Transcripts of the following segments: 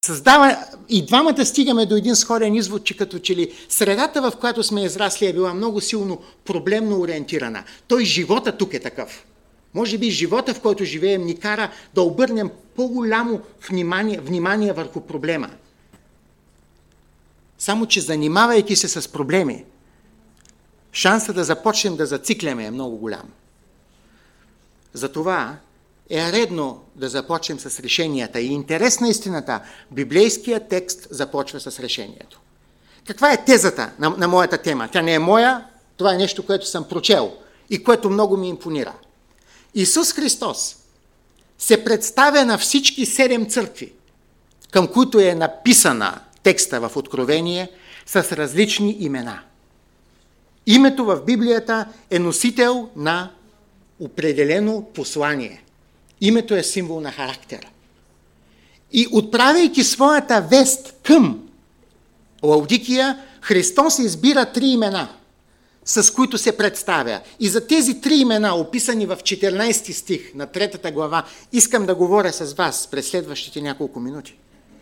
И двамата стигаме до един сходен извод, че като че ли средата, в която сме израсли, е била много силно проблемно ориентирана. Той живота тук е такъв. Може би живота, в който живеем, ни кара да обърнем по-голямо внимание върху проблема. Само че занимавайки се с проблеми, шансът да започнем да зацикляме е много голям. Затова е редно да започнем с решенията. И интересна истината, библейският текст започва с решението. Каква е тезата на моята тема? Тя не е моя, това е нещо, което съм прочел и което много ми импонира. Исус Христос се представя на всички 7 църкви, към които е написана текста в Откровение, с различни имена. Името в Библията е носител на определено послание. Името е символ на характера. И отправяйки своята вест към Лаудикия, Христос избира 3 имена, с които се представя. И за тези 3 имена, описани в 14 стих на 3 глава, искам да говоря с вас през следващите няколко минути.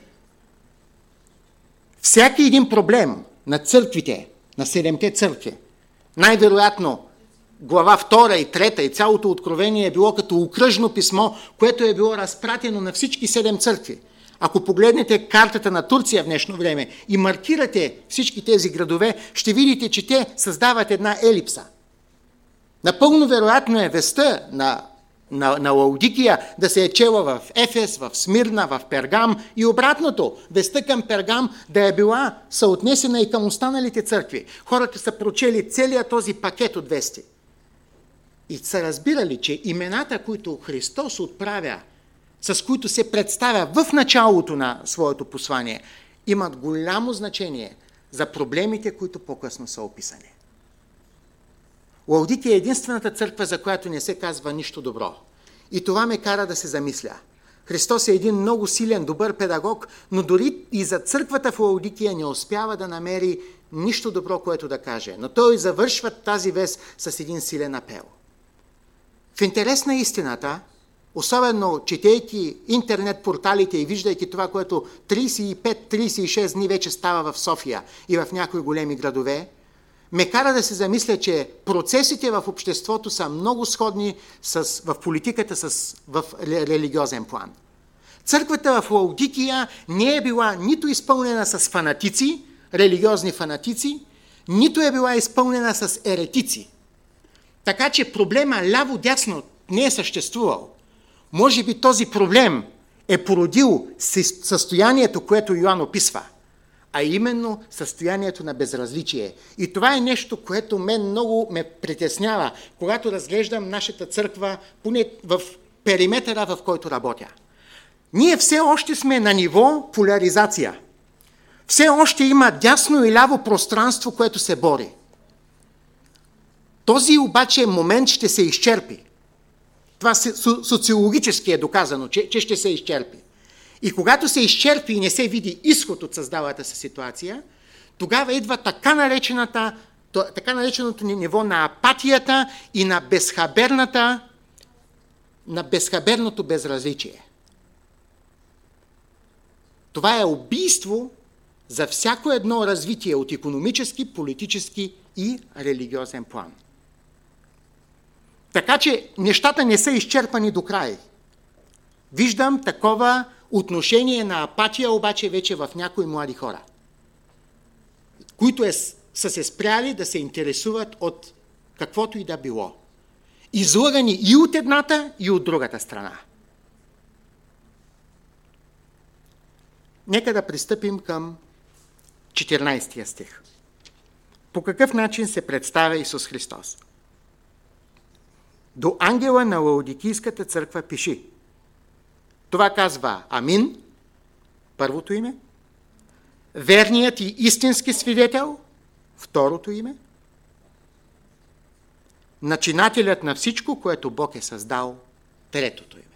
Всяки един проблем на църквите, на 7-те църкви, най-вероятно глава 2 и 3 и цялото Откровение е било като окръжно писмо, което е било разпратено на всички 7 църкви. Ако погледнете картата на Турция в днешно време и маркирате всички тези градове, ще видите, че те създават една елипса. Напълно вероятно е вестта на Лаудикия да се е чела в Ефес, в Смирна, в Пергам и обратното. Вестта към Пергам да е била съотнесена и към останалите църкви. Хората са прочели целият този пакет от вести. И са разбирали, че имената, които Христос отправя, с които се представя в началото на своето послание, имат голямо значение за проблемите, които по-късно са описани. Лаудикия е единствената църква, за която не се казва нищо добро. И това ме кара да се замисля. Христос е един много силен, добър педагог, но дори и за църквата в Лаудикия не успява да намери нищо добро, което да каже. Но той завършва тази вест с един силен апел. В интерес на истината, особено четейки интернет порталите и виждайки това, което 35-36 дни вече става в София и в някои големи градове, ме кара да се замисля, че процесите в обществото са много сходни в политиката в религиозен план. Църквата в Лаудикия не е била нито изпълнена с фанатици, религиозни фанатици, нито е била изпълнена с еретици. Така че проблема ляво-дясно не е съществувал. Може би този проблем е породил състоянието, което Йоан описва, а именно състоянието на безразличие. И това е нещо, което мен много ме притеснява, когато разглеждам нашата църква, поне в периметъра, в който работя. Ние все още сме на ниво поляризация. Все още има дясно и ляво пространство, което се бори. Този обаче момент ще се изчерпи. Това социологически е доказано, че ще се изчерпи. И когато се изчерпи и не се види изход от създалата се ситуация, тогава идва така нареченото ниво на апатията и на безхаберното безразличие. Това е убийство за всяко едно развитие от икономически, политически и религиозен план. Така че нещата не са изчерпани до край. Виждам такова отношение на апатия обаче вече в някои млади хора, които са се спряли да се интересуват от каквото и да било. Излъгани и от едната, и от другата страна. Нека да пристъпим към 14 стих. По какъв начин се представя Исус Христос? До ангела на Лаудикийската църква пиши. Това казва Амин, първото име, верният и истински свидетел, второто име, начинателят на всичко, което Бог е създал, третото име.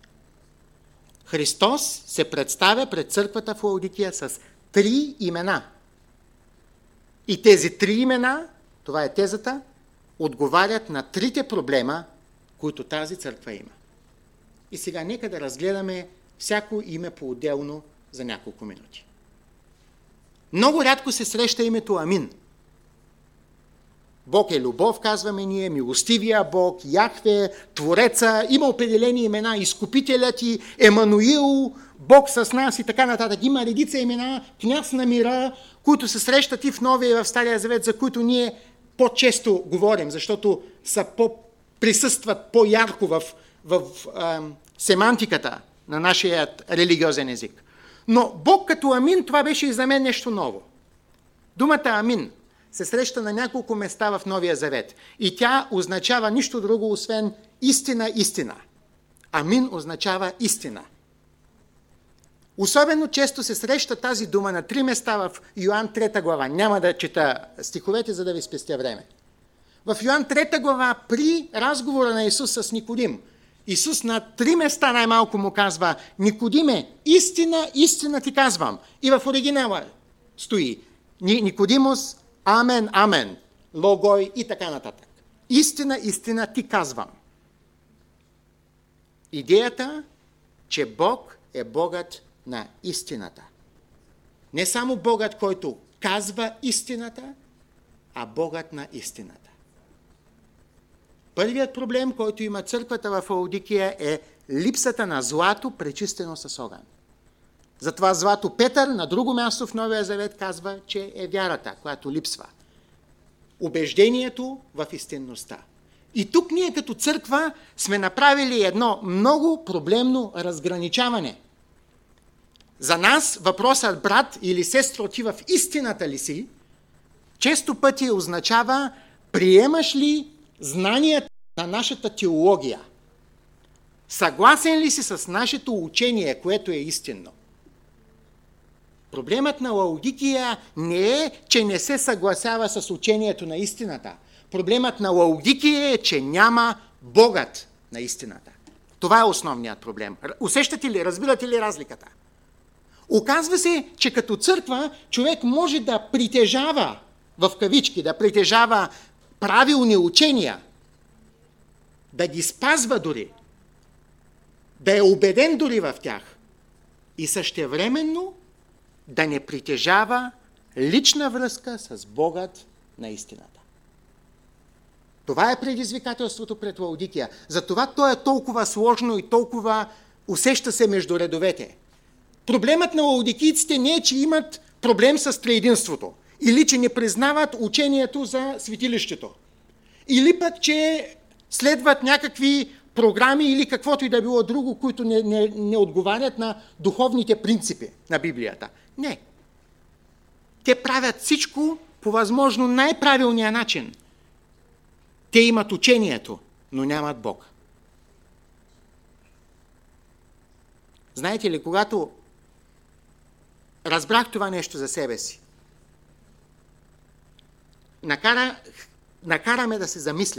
Христос се представя пред църквата в Лаудикия с 3 имена. И тези 3 имена, това е тезата, отговарят на 3 проблема, които тази църква има. И сега нека да разгледаме всяко име по-отделно, за няколко минути. Много рядко се среща името Амин. Бог е любов, казваме ние, милостивия Бог, Яхве, Твореца, има определени имена, Изкупителят и Емануил, Бог с нас и така нататък. Има редица имена, Княз на мира, които се срещат и в Новия и в Стария Завет, за които ние по-често говорим, защото присъстват по-ярко в семантиката на нашия религиозен език. Но Бог като Амин, това беше и за мен нещо ново. Думата Амин се среща на няколко места в Новия Завет и тя означава нищо друго, освен истина, истина. Амин означава истина. Особено често се среща тази дума на 3 места в Йоан 3 глава. Няма да чета стиховете, за да ви спестя време. В Йоан 3 глава, при разговора на Исус с Никодим, Исус на 3 места най-малко му казва: Никодиме, истина, истина ти казвам. И в оригинала стои Никодимус, амен, амен, логой и така нататък. Истина, истина ти казвам. Идеята, че Бог е Богът на истината. Не само Богът, който казва истината, а Богът на истината. Първият проблем, който има църквата в Лаодикия, е липсата на злато, пречистено с огън. Затова злато Петър на друго място в Новия Завет казва, че е вярата, която липсва. Убеждението в истинността. И тук ние като църква сме направили едно много проблемно разграничаване. За нас въпросът брат или сестро, ти в истината ли си, често пъти означава приемаш ли знанията на нашата теология. Съгласен ли си с нашето учение, което е истинно? Проблемът на Лаодикия не е, че не се съгласява с учението на истината. Проблемът на Лаодикия е, че няма Богът на истината. Това е основният проблем. Усещате ли, разбирате ли разликата? Оказва се, че като църква човек може да притежава, в кавички, да притежава правилни учения, да ги спазва дори, да е убеден дори в тях и същевременно да не притежава лична връзка с Богът на истината. Това е предизвикателството пред Лаодикия. Затова то е толкова сложно и толкова усеща се между редовете. Проблемът на лаодикийците не е, че имат проблем с триединството или че не признават учението за светилището. Или пък, че следват някакви програми или каквото и да било друго, които не отговарят на духовните принципи на Библията. Не. Те правят всичко по възможно най-правилния начин. Те имат учението, но нямат Бог. Знаете ли, когато разбрах това нещо за себе си, накараме да се замисля.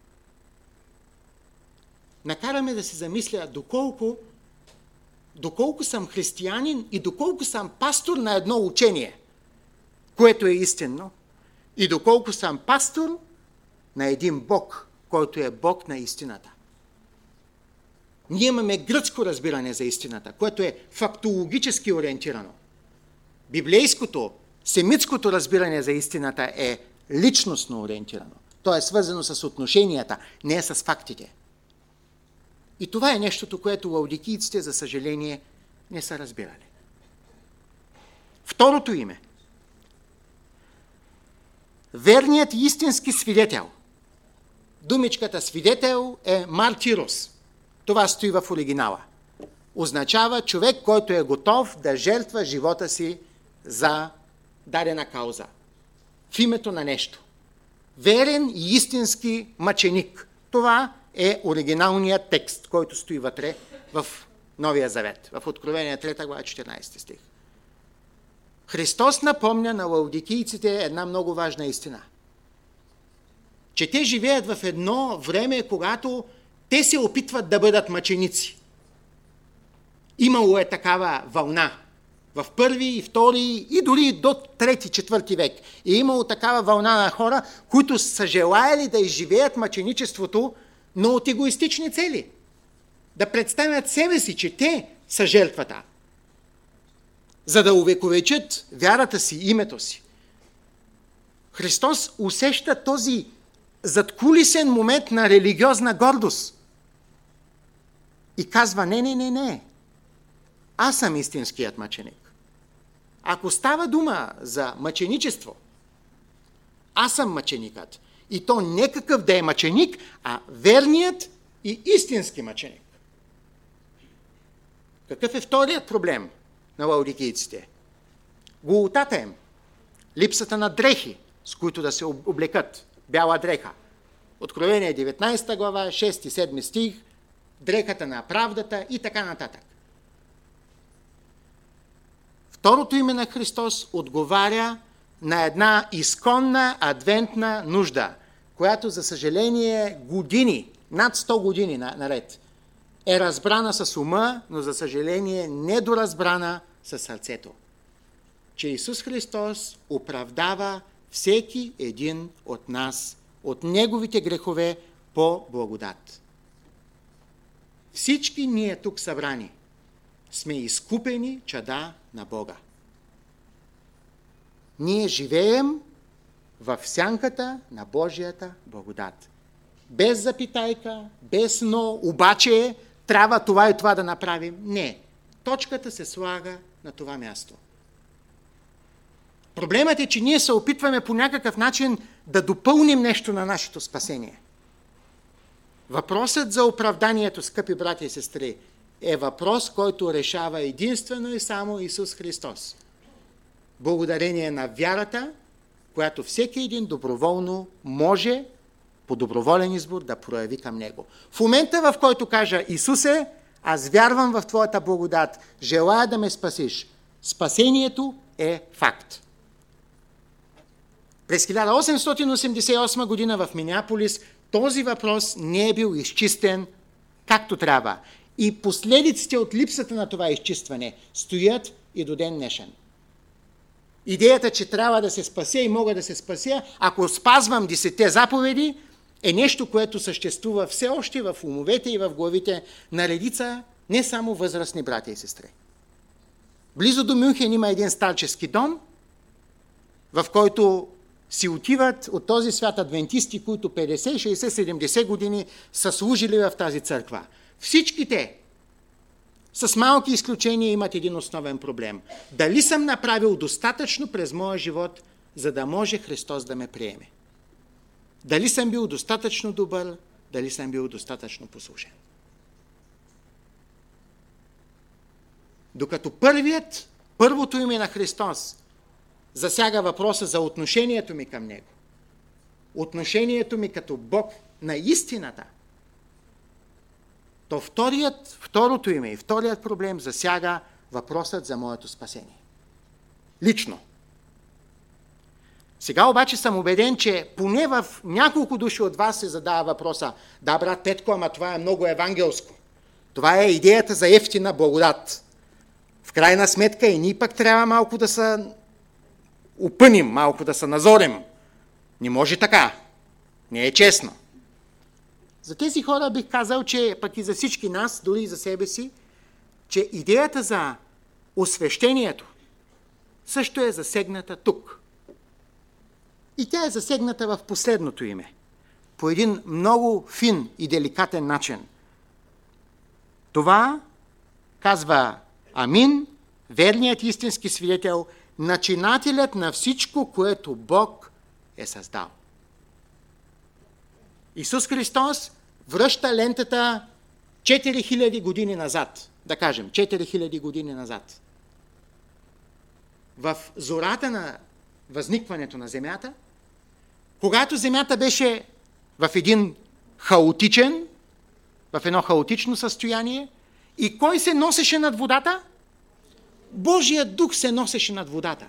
Накараме да се замисля доколко съм християнин и доколко съм пастор на едно учение, което е истинно, и доколко съм пастор на един Бог, който е Бог на истината. Ние имаме гръцко разбиране за истината, което е фактологически ориентирано. Библейското, семитското разбиране за истината е личностно ориентирано. То е свързано с отношенията, не с фактите. И това е нещото, което лаодикийците, за съжаление, не са разбирали. Второто име. Верният и истински свидетел. Думичката свидетел е мартирос. Това стои в оригинала. Означава човек, който е готов да жертва живота си за дадена кауза. В името на нещо. Верен и истински мъченик. Това е оригиналният текст, който стои вътре в Новия Завет, в Откровение 3 глава 14 стих. Христос напомня на лаодикийците една много важна истина. Че те живеят в едно време, когато те се опитват да бъдат мъченици. Имало е такава вълна. В първи и втори и дори до 3-4 век е имало такава вълна на хора, които са желаяли да изживеят мъченичеството, но от егоистични цели. Да представят себе си, че те са жертвата. за да увековечат вярата си, името си. Христос усеща този задкулисен момент на религиозна гордост и казва: не. Аз съм истинският мъченик. Ако става дума за мъченичество, аз съм мъченикът. И то не какъв да е мъченик, а верният и истински мъченик. Какъв е вторият проблем на лаодикийците? Голотата им. Липсата на дрехи, с които да се облекат. Бяла дреха. Откровение 19 глава, 6-7 стих, дрехата на правдата и така нататък. Второто име на Христос отговаря на една изконна адвентна нужда, която, за съжаление, години, над 100 години наред, е разбрана с ума, но за съжаление недоразбрана със сърцето. Че Исус Христос оправдава всеки един от нас от неговите грехове по благодат. Всички ние тук събрани сме изкупени чада на Бога. Ние живеем в сянката на Божията благодат. Без запитайка, без но, обаче трябва това и това да направим. Не. Точката се слага на това място. Проблемът е, че ние се опитваме по някакъв начин да допълним нещо на нашето спасение. Въпросът за оправданието, скъпи братя и сестри, е въпрос, който решава единствено и само Исус Христос. Благодарение на вярата, която всеки един доброволно може по доброволен избор да прояви към Него. В момента, в който кажа: Исусе, аз вярвам в Твоята благодат, желая да ме спасиш, спасението е факт. През 1888 година в Минеаполис този въпрос не е бил изчистен както трябва. И последиците от липсата на това изчистване стоят и до ден днешен. Идеята, че трябва да се спася и мога да се спася, ако спазвам 10 заповеди, е нещо, което съществува все още в умовете и в главите на редица не само възрастни братя и сестри. Близо до Мюнхен има един старчески дом, в който си отиват от този свят адвентисти, които 50, 60, 70 години са служили в тази църква. Всичките, с малки изключения, имат един основен проблем. Дали съм направил достатъчно през моя живот, за да може Христос да ме приеме? Дали съм бил достатъчно добър, дали съм бил достатъчно послушен? Докато първото име на Христос засяга въпроса за отношението ми към Него, отношението ми като Бог на истината, то второто име и вторият проблем засяга въпросът за моето спасение. Лично. Сега обаче съм убеден, че поне в няколко души от вас се задава въпроса: да, брат Петко, ама това е много евангелско. Това е идеята за ефтина благодат. В крайна сметка и ние пък трябва малко да се опъним, малко да се назорим. Не може така. Не е честно. За тези хора бих казал, че пък и за всички нас, дори и за себе си, че идеята за освещението също е засегната тук. И тя е засегната в последното име. По един много фин и деликатен начин. Това казва Амин, верният истински свидетел, начинателят на всичко, което Бог е създал. Исус Христос връща лентата 4000 години назад. Да кажем, 4000 години назад. В зората на възникването на земята, когато земята беше в едно хаотично състояние, и кой се носеше над водата? Божият дух се носеше над водата.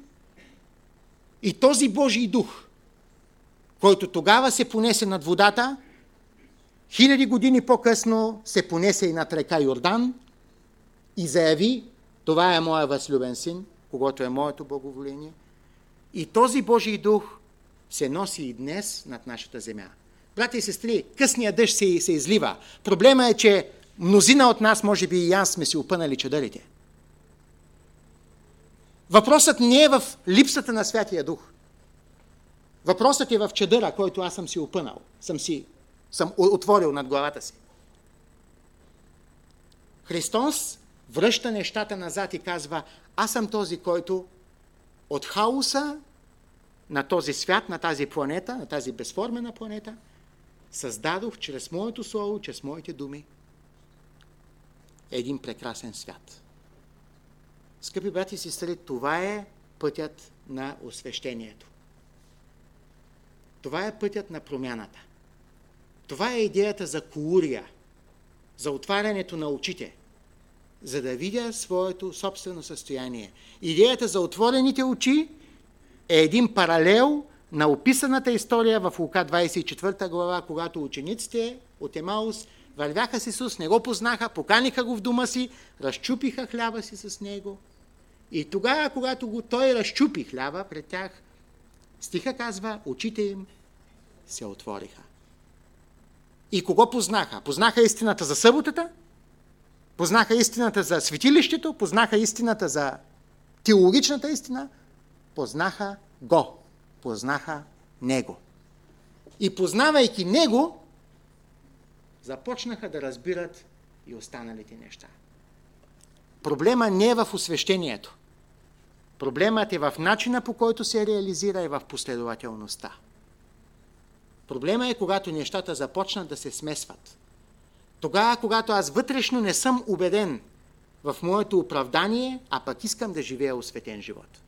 И този Божий дух, който тогава се понесе над водата, 1000 години по-късно се понесе и над река Йордан и заяви: това е моя възлюбен син, когото е моето благоволение. И този Божий дух се носи и днес над нашата земя. Брати и сестри, късният дъжд се излива. Проблема е, че мнозина от нас, може би и аз, сме си опънали чадърите. Въпросът не е в липсата на Святия Дух. Въпросът е в чадъра, който аз съм си опънал, съм отворил над главата си. Христос връща нещата назад и казва: аз съм този, който от хаоса на този свят, на тази планета, на тази безформена планета, създадох чрез моето слово, чрез моите думи един прекрасен свят. Скъпи брати и сестри, това е пътят на освещението. Това е пътят на промяната. Това е идеята за кулурия, за отварянето на очите, за да видя своето собствено състояние. Идеята за отворените очи е един паралел на описаната история в Лука 24 глава, когато учениците от Емаус вървяха с Исус, не го познаха, поканиха го в дома си, разчупиха хляба си с него. И тогава, когато той разчупи хляба пред тях, стиха казва, очите им се отвориха. И кого познаха? Познаха истината за съботата, познаха истината за светилището, познаха истината за теологичната истина, познаха го, познаха него. И познавайки него, започнаха да разбират и останалите неща. Проблема не е в освещението. Проблемът е в начина, по който се реализира и в последователността. Проблема е, когато нещата започнат да се смесват. Тогава, когато аз вътрешно не съм убеден в моето оправдание, а пък искам да живея осветен живот.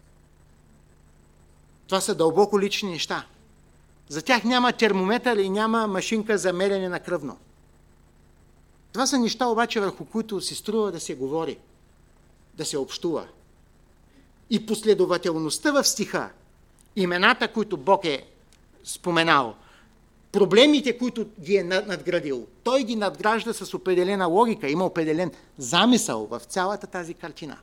Това са дълбоко лични неща. За тях няма термометър и няма машинка за мерене на кръвно. Това са неща обаче, върху които си струва да се говори, да се общува. И последователността в стиха, имената, които Бог е споменал, проблемите, които ги е надградил, той ги надгражда с определена логика, има определен замисъл в цялата тази картина.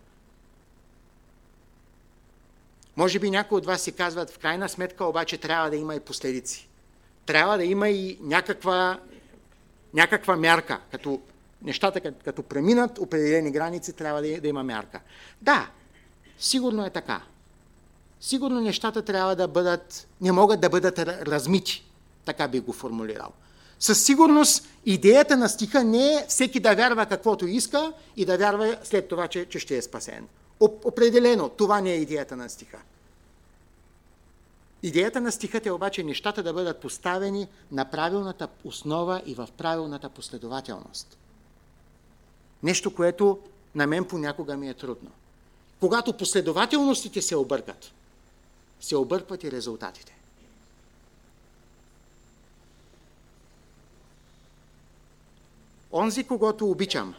Може би някои от вас си казват, в крайна сметка обаче трябва да има и последици. Трябва да има и някаква мярка, като нещата като преминат определени граници, трябва да има мярка. Да, сигурно е така. Сигурно нещата трябва да бъдат, не могат да бъдат размити. Така би го формулирал. Със сигурност идеята на стиха не е всеки да вярва каквото иска и да вярва след това, че ще е спасен. Определено, това не е идеята на стиха. Идеята на стихът е обаче нещата да бъдат поставени на правилната основа и в правилната последователност. Нещо, което на мен понякога ми е трудно. Когато последователностите се объркат, се объркват и резултатите. Онзи, когото обичам.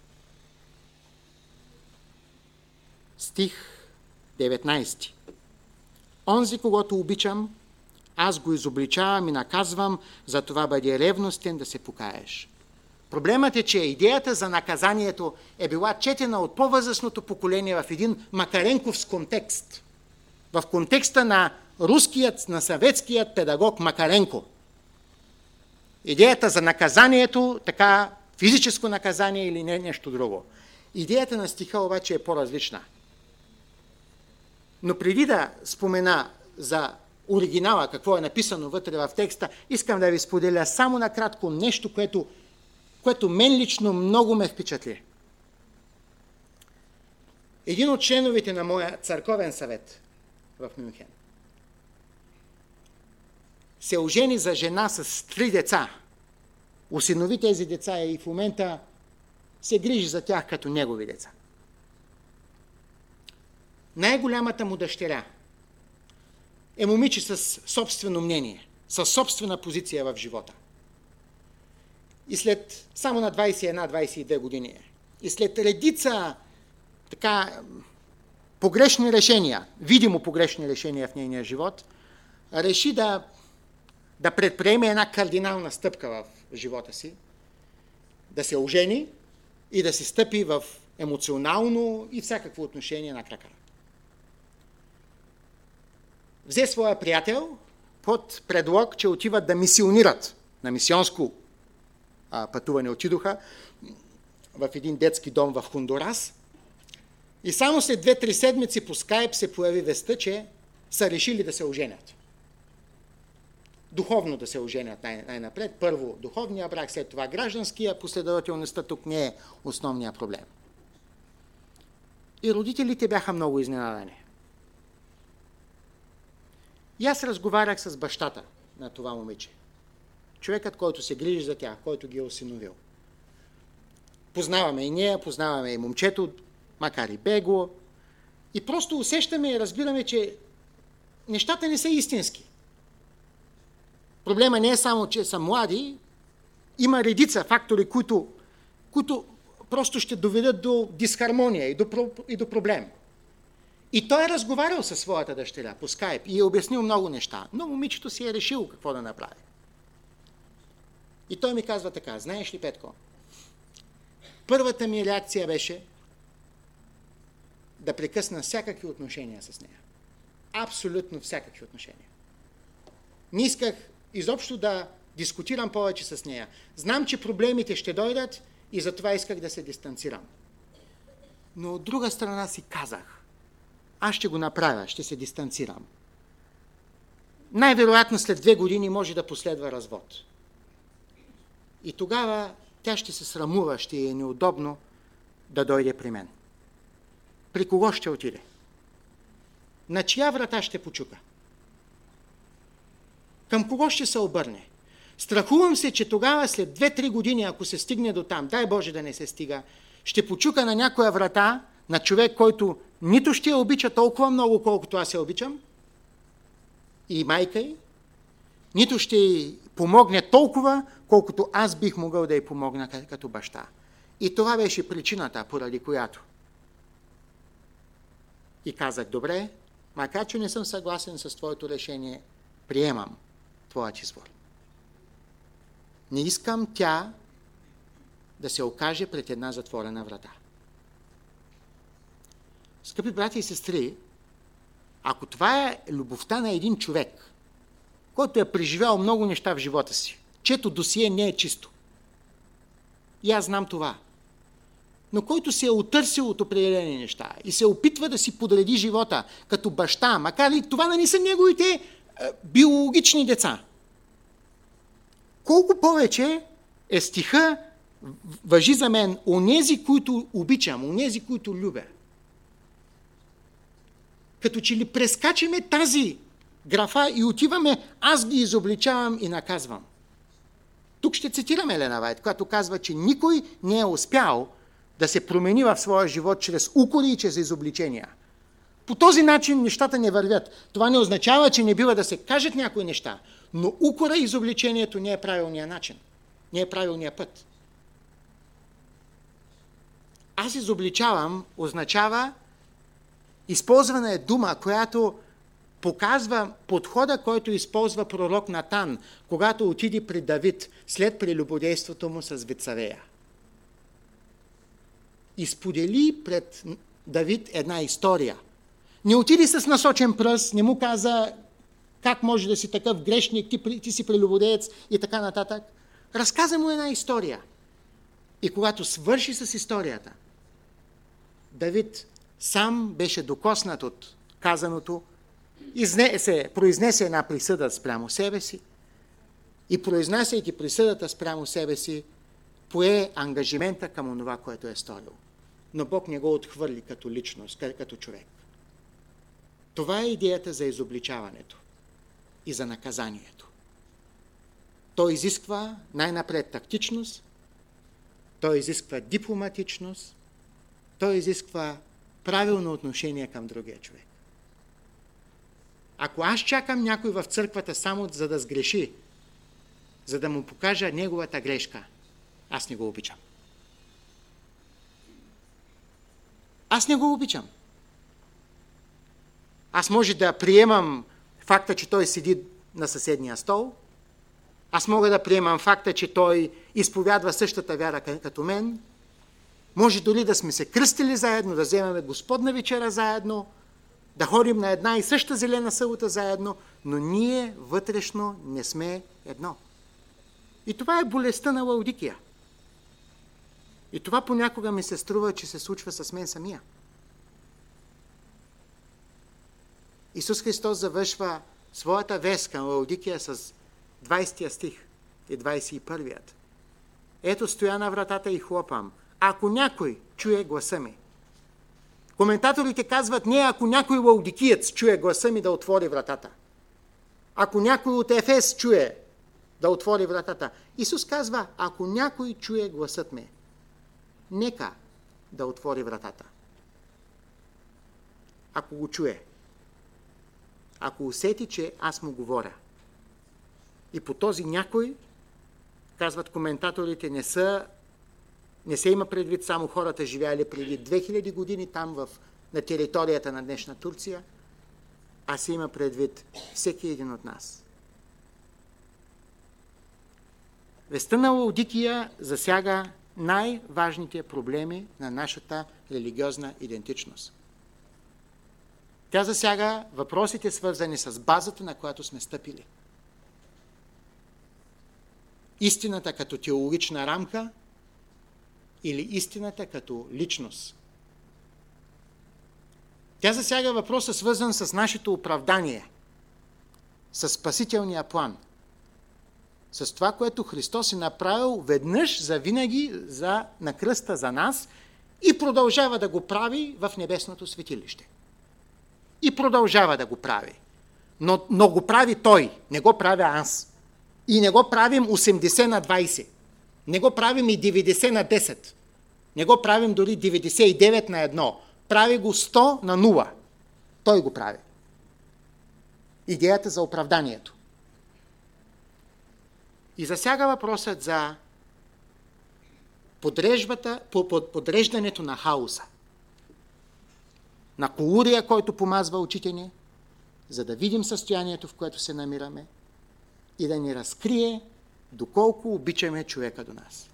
Стих 19. Онзи, когото обичам, аз го изобличавам и наказвам, затова бъди ревностен да се покаеш. Проблемът е, че идеята за наказанието е била четена от по-възрастното поколение в един макаренковски контекст. В контекста на руският, на съветският педагог Макаренко. Идеята за наказанието, така физическо наказание или не нещо друго. Идеята на стиха обаче е по-различна. Но преди да спомена за оригинала, какво е написано вътре в текста, искам да ви споделя само накратко нещо, което мен лично много ме впечатли. Един от членовете на моя църковен съвет в Мюнхен се ожени за жена с 3 деца. Усинови тези деца и в момента се грижи за тях като негови деца. Най-голямата му дъщеря е момиче с собствено мнение, с собствена позиция в живота. И след само на 21-22 години и след редица така погрешни решения, видимо погрешни решения в нейния живот, реши да предприеме една кардинална стъпка в живота си, да се ожени и да се стъпи в емоционално и всякакво отношение на крака. Взе своя приятел под предлог, че отиват да мисионират. На мисионско пътуване отидоха в един детски дом в Хондурас И само след 2-3 седмици по скайп се появи вестта, че са решили да се оженят. Духовно да се оженят най-напред. Първо духовния брак, след това гражданския. Последователността тук не е основният проблем. И родителите бяха много изненадани. И аз разговарях с бащата на това момиче. Човекът, който се грижи за тях, който ги е осиновил. Познаваме и нея, познаваме и момчето, макар и бегло. И просто усещаме и разбираме, че нещата не са истински. Проблема не е само, че са млади, има редица фактори, които просто ще доведат до дисхармония и до проблем. И той е разговарял със своята дъщеря по скайп и е обяснил много неща, но момичето си е решило какво да направи. И той ми казва така: знаеш ли, Петко, първата ми реакция беше да прекъсна всякакви отношения с нея. Абсолютно всякакви отношения. Не исках изобщо да дискутирам повече с нея. Знам, че проблемите ще дойдат и затова исках да се дистанцирам. Но от друга страна си казах: аз ще го направя, ще се дистанцирам. Най-вероятно след 2 години може да последва развод. И тогава тя ще се срамува, ще е неудобно да дойде при мен. При кого ще отиде? На чия врата ще почука? Към кого ще се обърне? Страхувам се, че тогава след 2-3 години, ако се стигне до там, дай Боже да не се стига, ще почука на някоя врата, на човек, който нито ще я обича толкова много, колкото аз я обичам, и майка й, нито ще й помогне толкова, колкото аз бих могъл да й помогна като баща. И това беше причината, поради която. И казах: добре, макар че не съм съгласен с твоето решение, приемам твоят избор. Не искам тя да се окаже пред една затворена врата. Скъпи брати и сестри, ако това е любовта на един човек, който е преживял много неща в живота си, чето досие не е чисто, и аз знам това, но който се е отърсил от определени неща и се опитва да си подреди живота като баща, макар и това да не са неговите биологични деца, колко повече е стиха важи за мен: онези, които обичам, онези, които любя. Като че ли прескачаме тази графа и отиваме: аз ги изобличавам и наказвам. Тук ще цитираме Елена Вайт, която казва, че никой не е успял да се промени в своя живот чрез укори и чрез изобличения. По този начин нещата не вървят. Това не означава, че не бива да се кажат някои неща, но укора и изобличението не е правилният начин, не е правилният път. Аз изобличавам означава използвана е дума, която показва подхода, който използва пророк Натан, когато отиде при Давид след прелюбодейството му с Вицавея. И сподели пред Давид една история. Не отиде с насочен пръст, не му каза как може да си такъв грешник, ти си прелюбодеец и така нататък. Разказа му една история. И когато свърши с историята, Давид сам беше докоснат от казаното, произнесе една присъда спрямо себе си и, произнасяйки присъдата спрямо себе си, пое ангажимента към онова, което е сторил. Но Бог не го отхвърли като личност, като човек. Това е идеята за изобличаването и за наказанието. То изисква най-напред тактичност, то изисква дипломатичност, то изисква правилно отношение към другия човек. Ако аз чакам някой в църквата само за да сгреши, за да му покажа неговата грешка, аз не го обичам. Аз не го обичам. Аз може да приемам факта, че той седи на съседния стол. Аз мога да приемам факта, че той изповядва същата вяра като мен. Може дори да сме се кръстили заедно, да вземаме Господна вечера заедно, да ходим на една и съща зелена събота заедно, но ние вътрешно не сме едно. И това е болестта на Лаодикия. И това понякога ми се струва, че се случва с мен самия. Исус Христос завършва своята вест към Лаодикия с 20 стих и 21. Ето стоя на вратата и хлопам. Ако някой чуе гласа ми. Коментаторите казват, не, ако някой лаодикиец чуе гласа ми, да отвори вратата. Ако някой от Ефес чуе, да отвори вратата. Исус казва, ако някой чуе гласът ми, нека да отвори вратата. Ако го чуе, ако усети, че аз му говоря. И по този някой, казват коментаторите, не се има предвид само хората, живяли преди 2000 години там на територията на днешна Турция, а се има предвид всеки един от нас. Вестта на Лаодикия засяга най-важните проблеми на нашата религиозна идентичност. Тя засяга въпросите, свързани с базата, на която сме стъпили. Истината като теологична рамка или истината като личност. Тя засяга въпроса, свързан с нашето оправдание, с спасителния план, с това, което Христос е направил веднъж завинаги на кръста за нас и продължава да го прави в небесното светилище. И продължава да го прави. Но го прави Той, не го правя аз. И не го правим 80 на 20. Не го правим и 90 на 10. Не го правим дори 99 на 1. Прави го 100 на 0. Той го прави. Идеята за оправданието. И засяга въпросът за подреждането на хаоса. На колурия, който помазва очите ни, за да видим състоянието, в което се намираме и да ни разкрие доколко обичаме човека до нас.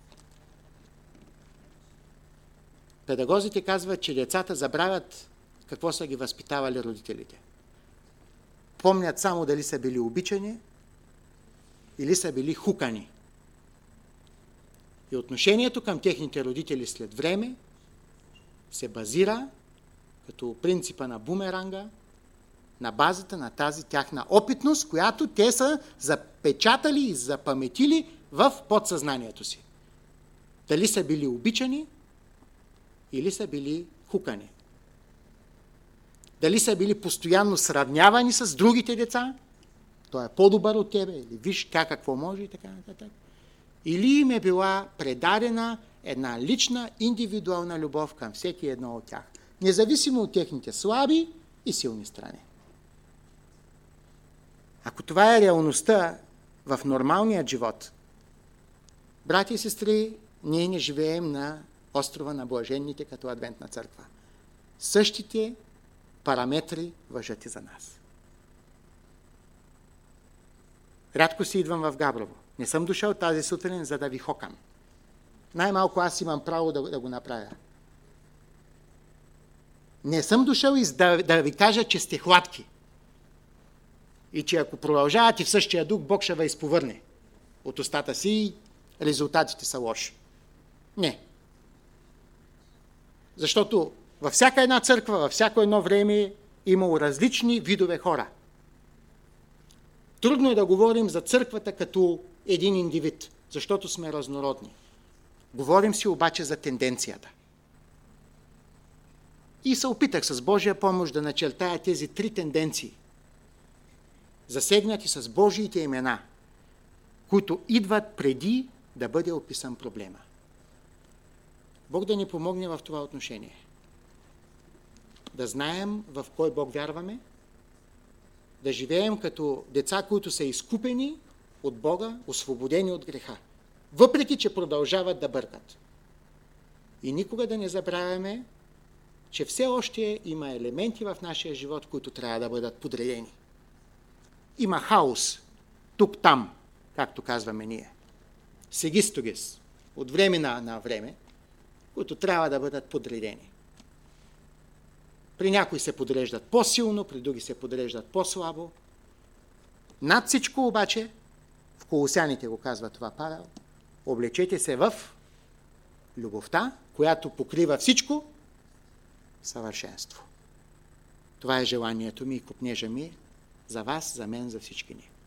Педагозите казват, че децата забравят какво са ги възпитавали родителите. Помнят само дали са били обичани или са били хукани. И отношението към техните родители след време се базира като принципа на бумеранга на базата на тази тяхна опитност, която те са запечатали и запаметили в подсъзнанието си. Дали са били обичани или са били хукани. Дали са били постоянно сравнявани с другите деца, той е по-добър от тебе, или виж какво може и така нататък. Или им е била предадена една лична, индивидуална любов към всеки едно от тях, независимо от техните слаби и силни страни. Ако това е реалността в нормалния живот, брати и сестри, ние не живеем на острова на блаженните като Адвентна църква. Същите параметри важат и за нас. Рядко си идвам в Габрово. Не съм дошъл тази сутрин, за да ви хокам. Най-малко аз имам право да го направя. Не съм дошъл да ви кажа, че сте хладки. И че ако продължавате в същия дух, Бог ще ви изповърне от устата си и резултатите са лоши. Не. Защото във всяка една църква, във всяко едно време имало различни видове хора. Трудно е да говорим за църквата като един индивид, защото сме разнородни. Говорим си обаче за тенденцията. И се опитах с Божия помощ да начертая тези три тенденции, засегнати с Божиите имена, които идват преди да бъде описан проблема. Бог да ни помогне в това отношение. Да знаем в кой Бог вярваме, да живеем като деца, които са изкупени от Бога, освободени от греха, въпреки че продължават да бъркат. И никога да не забравяме, че все още има елементи в нашия живот, които трябва да бъдат подредени. Има хаос, тук-там, както казваме ние. Сегис-тогис, от време на време, които трябва да бъдат подредени. При някои се подреждат по-силно, при други се подреждат по-слабо. Над всичко обаче, в Колосяните го казва това Павел, облечете се в любовта, която покрива всичко, съвършенство. Това е желанието ми и копнежа ми за вас, за мен, за всички ни.